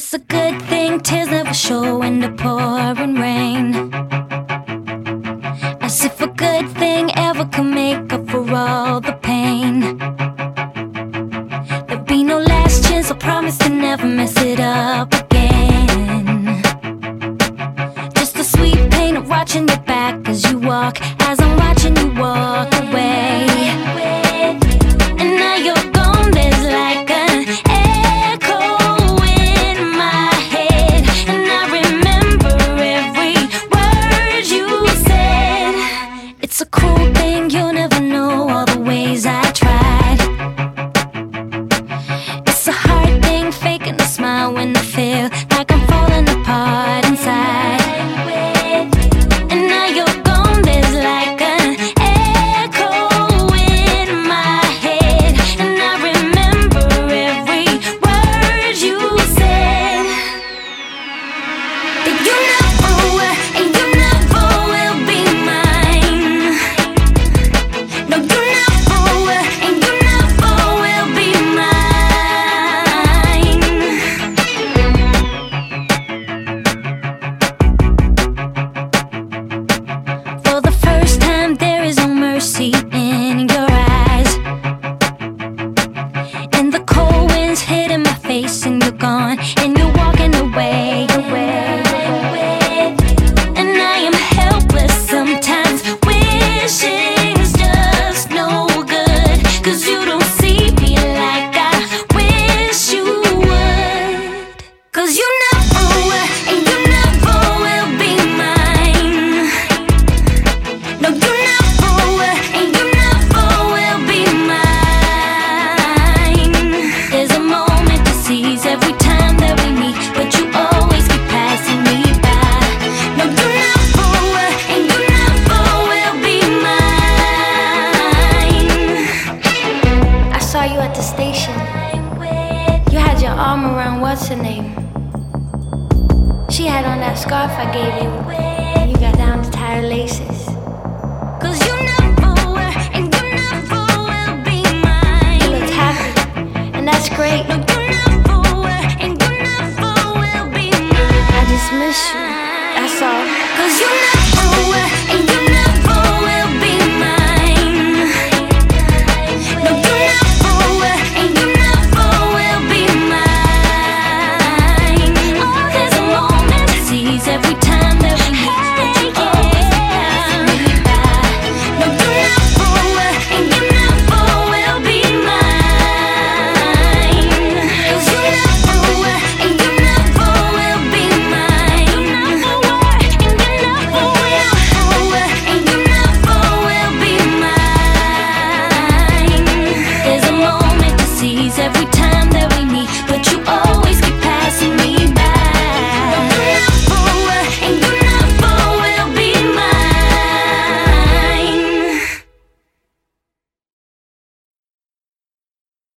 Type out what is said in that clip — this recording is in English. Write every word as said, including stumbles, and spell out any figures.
It's a good thing tears never show in the pouring rain. As if a good thing ever could make up for all the pain. There'll be no last chance, I promise to never mess it up again. Just the sweet pain of watching your back as you walk, as I'm watching you walk away. And now you're gone, there's like an echo in my head, and I remember every word you said. It's a cruel thing, you'll never know all the ways I tried. It's a hard thing, faking a smile when I feel like I'm falling apart inside. And now you're gone, there's like an echo in my head, and I remember every word you said. That you never were, and you never will be mine. No, you never were, and you never will be mine. For the first time, there is no mercy in your eyes, and the cold winds hitting my face, and you're gone, and you're walking away, away. And I am helpless sometimes, wishing it's just no good, 'cause you don't see me like I wish you would. 'Cause you never were, and you never will be mine. No, you never were, and you never will be mine. There's a moment to seize every time that we meet, but you always keep passing me by. No, you never were, and you never will be mine. I saw you at the station. You had your arm around what's her name? She had on that scarf I gave you. And you got down to tie her laces. 'Cause you never were, and you never will be mine. You looked happy, and that's great. No,